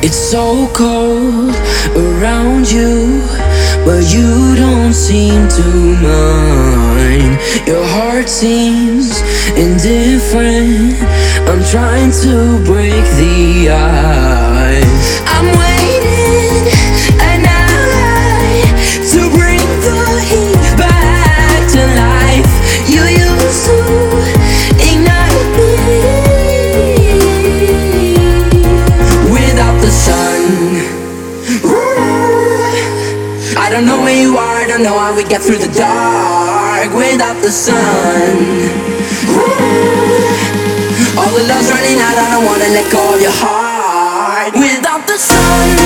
It's so cold around you, but you don't seem to mind. Your heart seems indifferent. I'm trying to break the ice. I'm waiting an hour to bring the heat back to life. You used to ignite me. Without the sun, I don't know where you are, I don't know how we get through the dark. Without the sun, all the love's running out, I don't wanna let go of your heart. Without the sun,